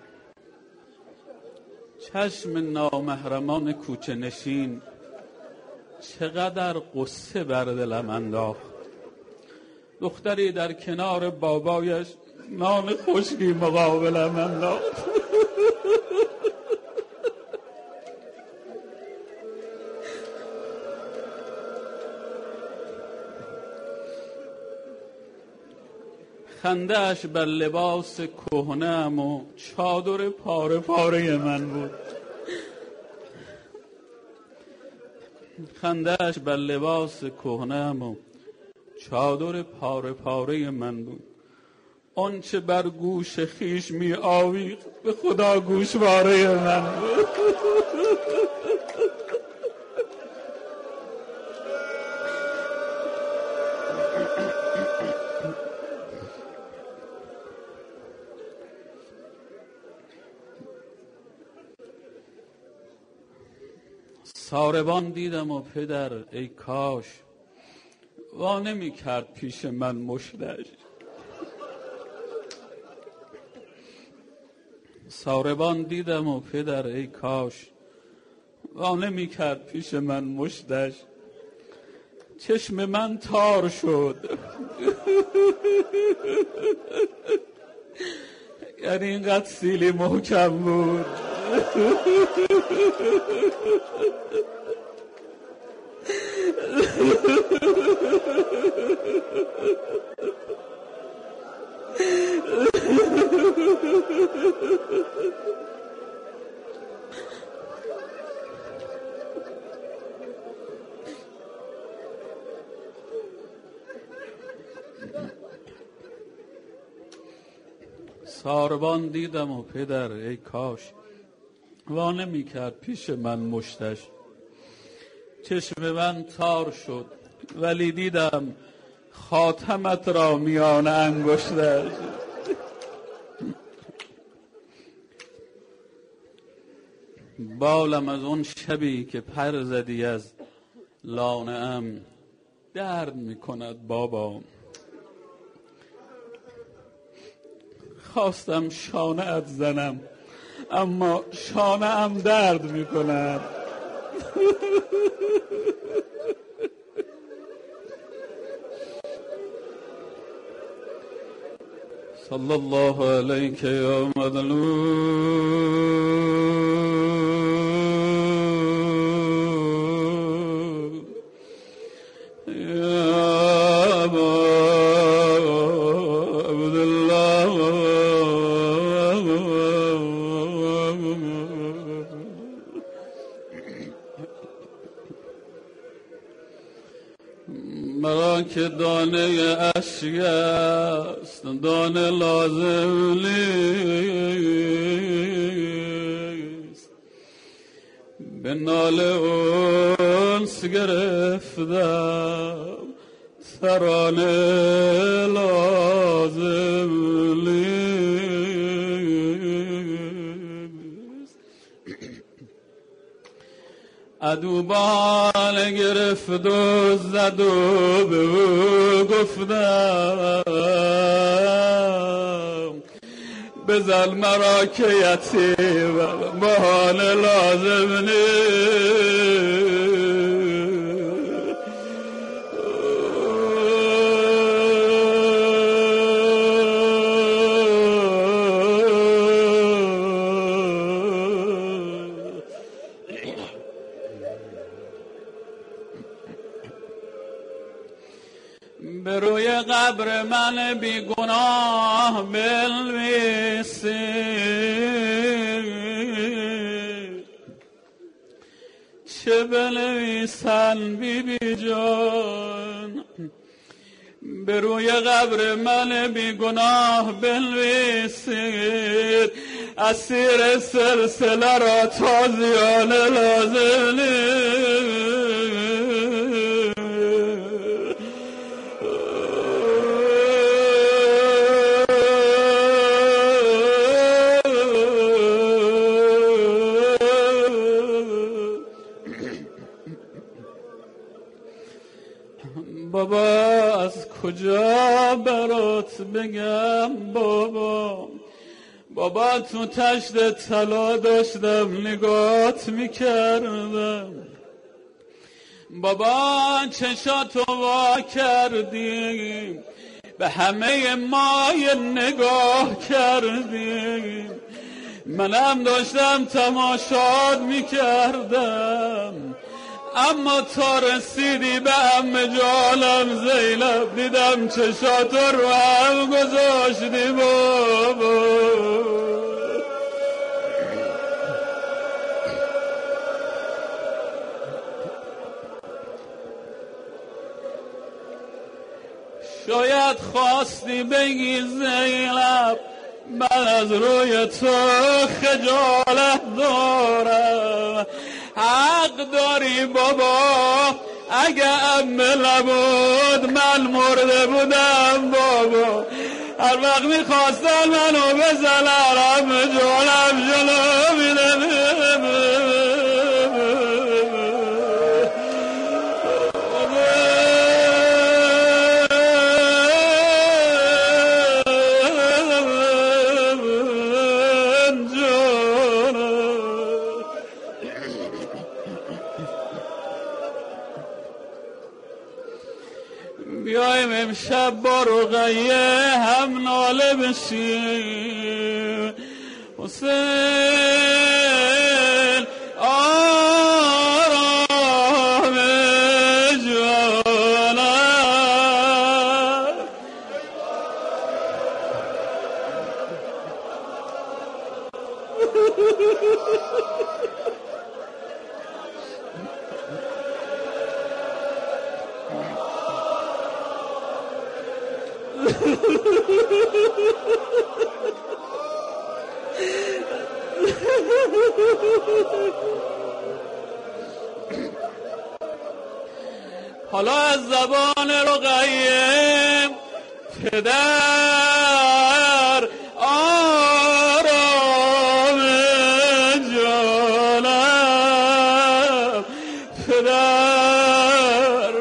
چشم نامحرمان کوچه نشین چقدر قصه بر دلم انداخت. دختری در کنار بابایش نان خشکی مقابلم انداخت. خنده اش بر لباس کهنه‌ام و چادر پاره پاره من بود. خنده اش بر لباس کهنه‌ام و چادر پاره پاره من بود. آنچه بر گوش خیش می آویخت به خدا گوشواره من بود. ساربان دیدم و پدر ای کاش وا نمی کرد پیش من مشتش. ساربان دیدم و پدر ای کاش وا نمی کرد پیش من مشتش. چشم من تار شد. یعنی اینقدر سیلی محکم بود. ساربان دیدم و پدر ای کاش وا نمی کرد پیش من مشتش. چشم من تار شد ولی دیدم خاتمت را میان انگشتش. بالم از اون شبی که پر زدی از لانه ام درد میکند بابا. خواستم شانه ات زنم اما شانه ام درد میکند. صلی الله علیک یا مظلوم یا ابا عبدالله. مرا که دانه اشک است دانه لازم نیست. به ناله انس گرفتم ترانه لازم نیست. عدو بال گرفت و زد و به او گفتم بزن مرا که یتیمم بهانه لازم نیست. به روی قبر من بی گناه بنویسید، چه بنویسن بی بی جان. به روی قبر من بی گناه بنویسید، اسیر سلسله را تازیانه لازم نیست. بابا از کجا برات بگم بابا، بابا تو تشت طلا داشتم نگات میکردم، بابا چشاتو وا کردیم به همه مای نگاه کردیم، منم داشتم تماشاد میکردم، اما تا رسیدی به عمه جانم زینب دیدم چشاتو رو هم گذاشتی بابا. شاید خواستی بگی زینب من از روی تو خجالت دارم، حق داری بابا، اگه عمه نبود من مرده بودم بابا. هر وقت میخواستن منو بزنن عمه جانم جلو میدم. بیایم امشب با رقیه هم ناله بشیم، حسین آرام جانم. حالا از زبان رقیه پدر آرام جانم، پدر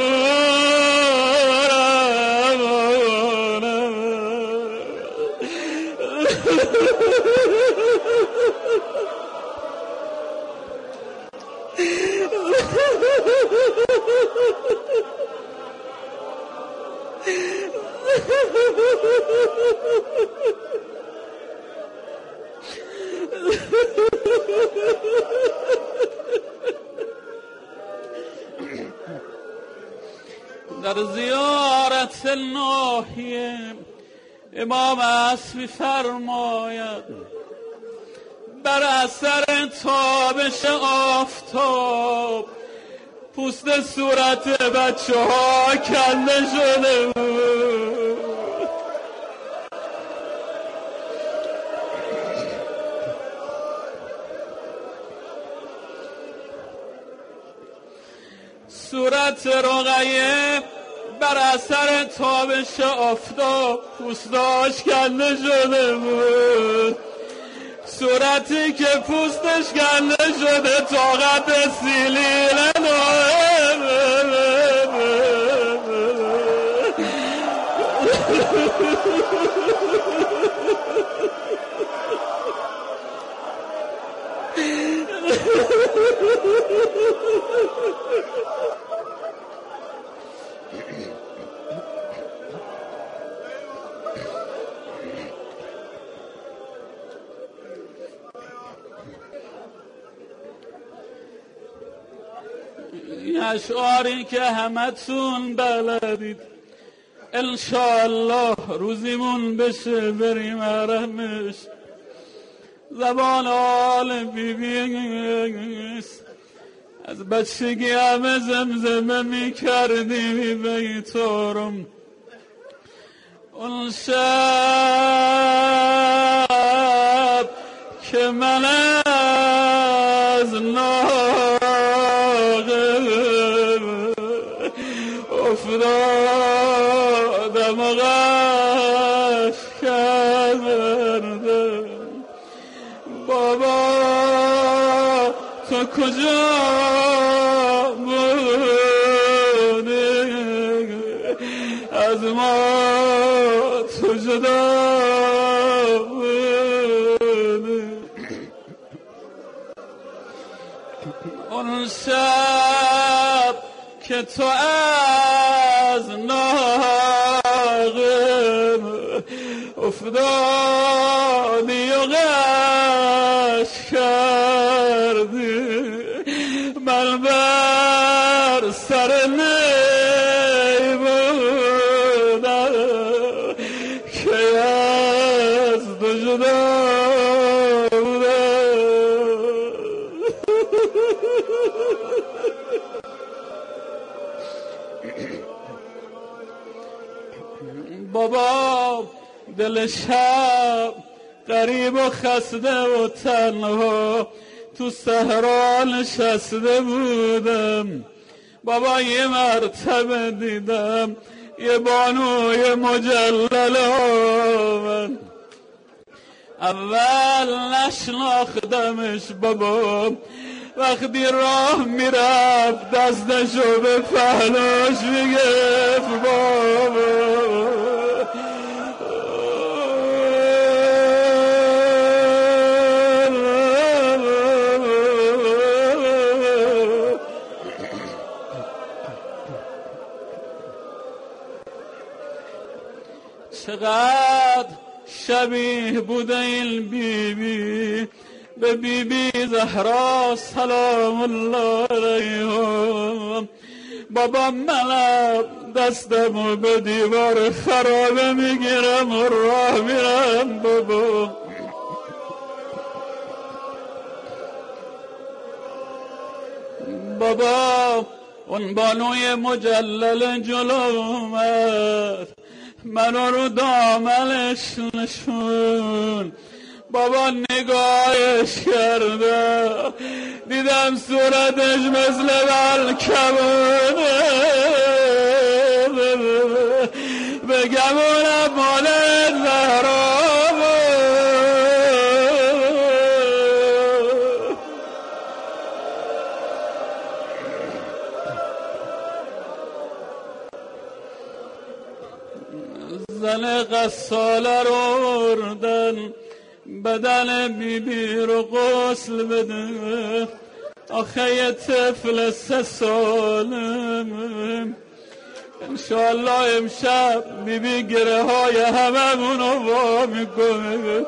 در زیارت ناحیه امام عصری فرماید بر اثر تابش آفتاب پوست صورت بچه ها کنده شده بود. صورت رقیه بر اثر تابش آفتاب پوستاش کنده شده بود. صورتی که پوستش کنده شده طاقت سیلی نداره. این اشعاری که همتون بلدید انشاءالله روزیمون بشه بریم حرمش. زبان آل بی بیست از بچگی همه زمزمه می کردی بیتارم. اون شب که من از ناقه افتادم و غش کردم. بابا تو کجا بودی از ما تو جدا بودی. اون شب که تو از ناقه افتادی و غش کردی، من بر سر نی بودم که از تو جدا بابا. دل شب غریب و خسته و تنها تو صحرا نشسته بودم. بابا یه مرتبه دیدم یه بانوی مجلل آمد. اول نشناختمش بابا، وقتی راه میرفت دستشو به پهناش میگفت بابا. چقدر شبیه بوده این بی بی به بی بی زهرا سلام الله علیها. بابا من دستمو به دیوار خرابه میگیرم و راه میرم بابا. بابا اون بانوی مجلل جلو اومد، منو رو دامنش نشون. بابا نگاهش کردم دیدم صورتش مثل بلکمونه، به گمونم مالت زهرامه. زن غساله رو اردن بدن بی بی رو غسل بده. آخه یه طفل سه سالم. انشالله امشب بی بی گره های همه منو وا میکنه.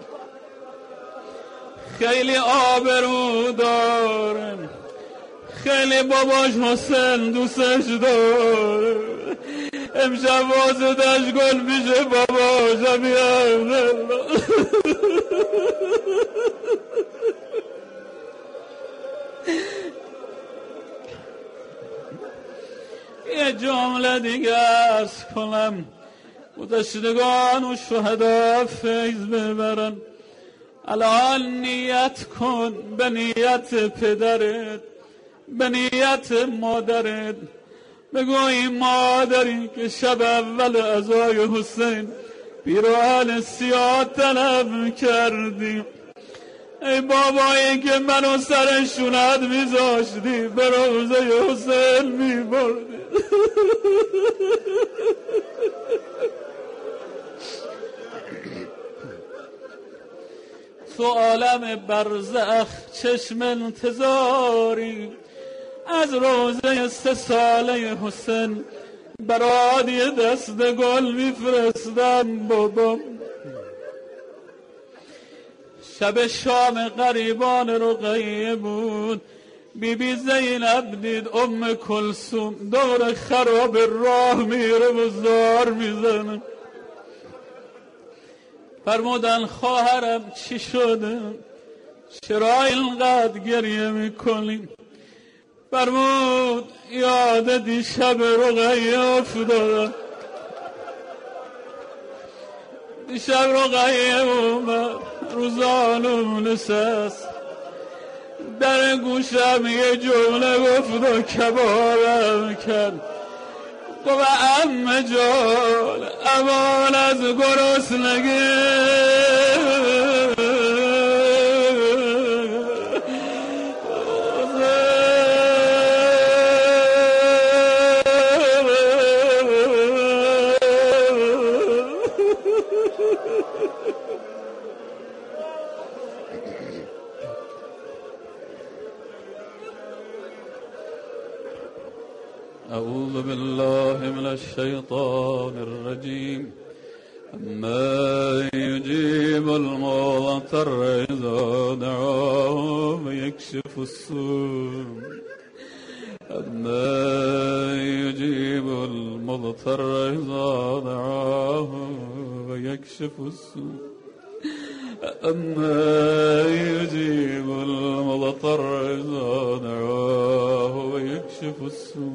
خیلی آبرو داره، خیلی باباش حسین دوستش داره. امشب واسدش گل میشه باباش میاد. یه جمله دیگه عرض کنم، گذشتگان و شهدا فیض ببرن. الان نیت کن به نیت پدرت، به نیت مادرت. بگوی مادری که شب اول عزای حسین پیراهن سیاه طلب کردی، ای بابایی که منو سر شونت میذاشتی به روزه حسین میبردی. تو عالم برزخ چشم انتظاری، از روزه سه ساله حسین برات یه دست گل میفرستم بابا. شب شام غریبان رقیه بود، بی بی زینب دید ام کلثوم دور خراب راه میره و زار میزنه. فرمودن خواهرم چی شده؟ چرا اینقدر گریه میکنی؟ فرمود یاد دیشب رقیه افتادم. دیشب رقیه اومد روزانو نشست، در گوشم یه جمله گفت و کبارم کرد. گفت عمه جان امان از گرسنگی، أعوذ بالله من الشيطان الرجيم. أما يجيب المضطر إذا دعاه ويكشف السوء. أما يجيب المضطر إذا دعاه ويكشف السوء. أما يجيب المضطر إذا دعاه ويكشف السوء.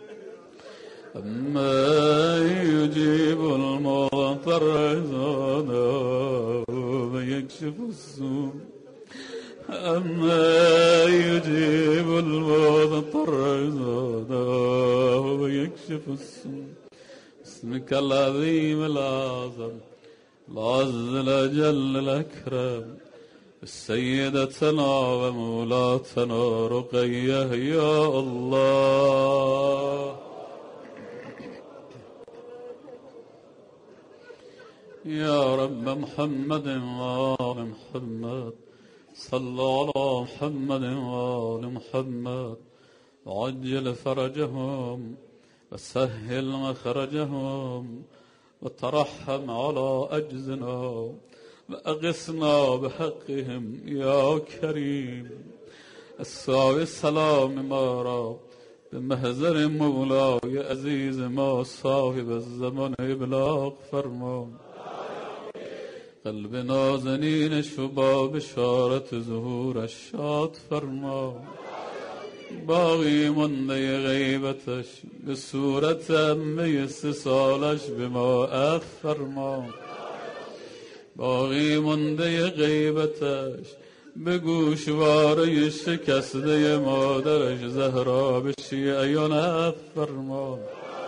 أما يجيب المضطر إذا دعاه ويكشف السوء. أما يجيب المضطر إذا دعاه ويكشف السوء. اسمك العظيم الأعظم العز الأجل الأكرم سيدتنا ومولاتنا رقية يا الله. يا رب محمد وآل محمد صل على محمد وآل محمد وعجل فرجهم وسهل مخرجهم وترحم على أجزنا وأغثنا بحقهم يا كريم. الساوي السلام مارا بمهزر مولاي عزيز ما صاحب الزمن إبلاغ فرمان. قلب نازنین شبا بشارت ظهور الشاد فرما. باقی منده غیبتش به صورت امه سه سالش به ما اف فرما. باقی منده غیبتش به گوشواره شکسته مادرش زهرا به شیعیان اف فرما.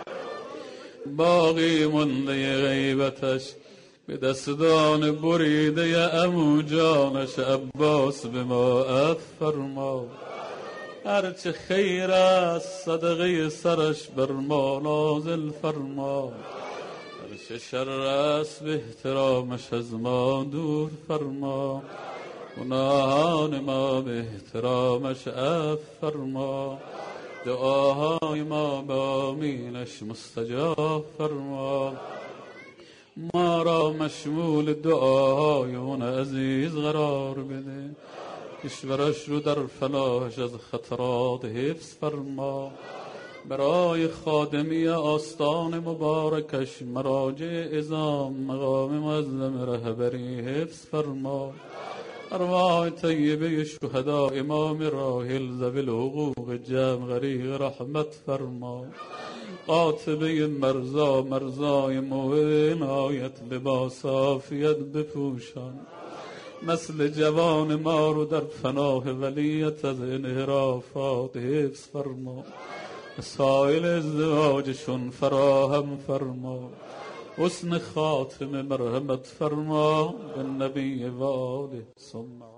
باقی منده غیبتش به دستان بریده عمو جانش عباس به ما عفو فرما. هرچه خیر است صدقه سرش بر ما نازل فرما. هرچه شر است به احترامش از ما دور فرما. گناهان ما به احترامش عفو فرما. دعاهای ما به آمینش مستجاب فرما. ما را مشمول دعاهای اون عزیز قرار بده. کشورش رو در فلاحش از خطرات حفظ فرما. برای خادمی آستان مبارکش مراجع اعظام مقام معظم رهبری حفظ فرما. ارواح طیبه شهدا امام راحل ذوی الحقوق جمع غریق رحمت فرما. قاطبه مرزا مرزای موعد عنایت لباس عافیت بپوشان. نسل جوان ما رو در پناه ولیت از انحرافات حفظ فرما. مسائل ازدواجشون فراهم فرما. حسن خاتم مرحمت فرما. به نبی و آله ثم